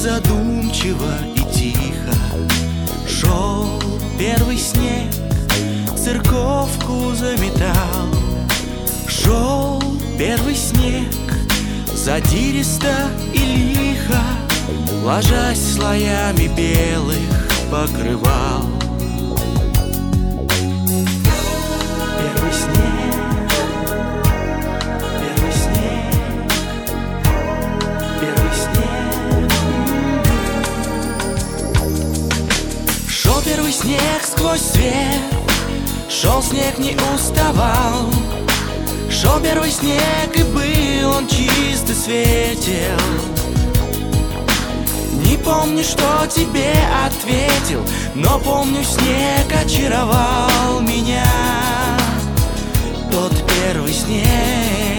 задумчиво и тихо шел первый снег, церковку заметал. Шел первый снег, задиристо и лихо, ложась слоями белых покрывал. Первый снег, первый снег, первый снег. Шел первый снег сквозь свет, шел снег, не уставал. Шел первый снег, и был он чист и светел. Не помню, что тебе ответил, но помню, снег очаровал меня. Тот первый снег.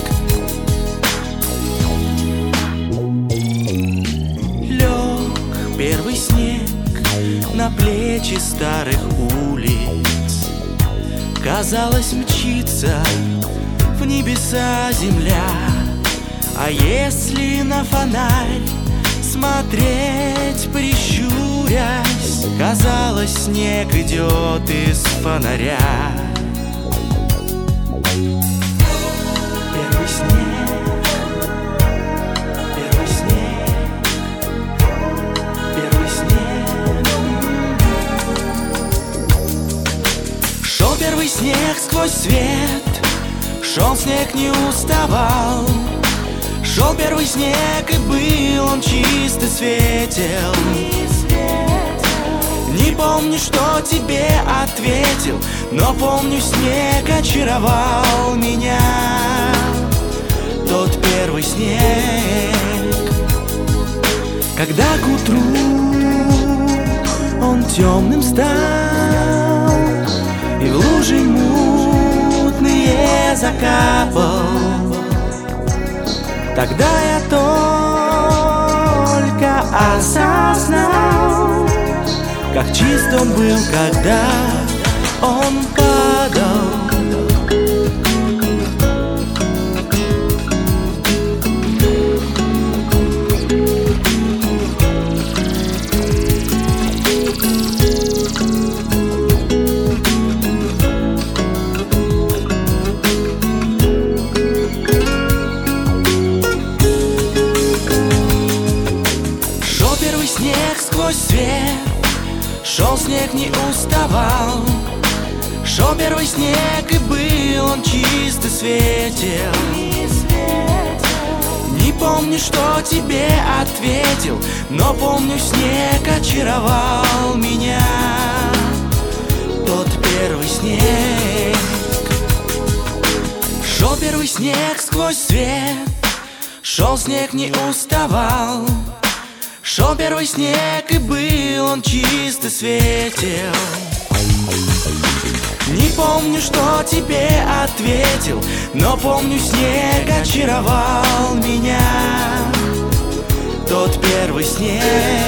Лег первый снег на плечи старых улиц. Казалось, мчится в небеса земля. А если на фонарь смотреть, прищурясь, казалось, снег идет из фонаря. Первый снег, первый снег, первый снег. Шел первый снег сквозь свет, шел снег, не уставал. Шел первый снег, и был он чист и светел. Не помню, что тебе ответил, но помню, снег очаровал меня. Тот первый снег. Когда к утру он темным стал и в лужи мутные закапал, тогда я только осознал, как чист он был, когда он падал. Снег сквозь свет, шел снег, не уставал. Шел первый снег, и был он чист и светел. Не помню, что тебе ответил, но помню, снег очаровал меня. Тот первый снег. Шел первый снег сквозь свет, шел снег, не уставал. Шел первый снег, и был он чист и светел. Не помню, что тебе ответил, но помню, снег очаровал меня. Тот первый снег.